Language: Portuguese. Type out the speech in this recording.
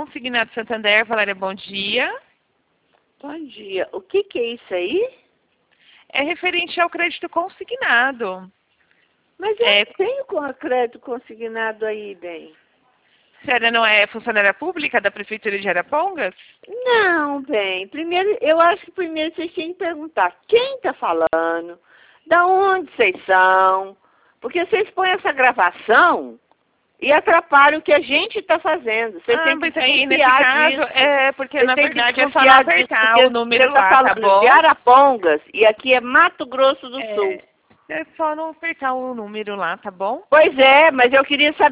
Consignado Santander, Valéria, bom dia. Bom dia. O que é isso aí? É referente ao crédito consignado. Mas eu tenho com a crédito consignado aí, bem. A senhora não é funcionária pública da Prefeitura de Arapongas? Não, bem. Primeiro, eu acho que primeiro vocês têm que perguntar quem está falando, da onde vocês são, porque vocês põem essa gravação e atrapalham o que a gente está fazendo. Vocês têm que Mas aí, nesse desconfiar caso, disso. porque Vocês na têm que verdade é só desconfiar não disso, apertar porque o número você tá lá, tá falando bom? de Arapongas e aqui é Mato Grosso do Sul. É só não apertar o número lá, tá bom? Pois é, mas eu queria saber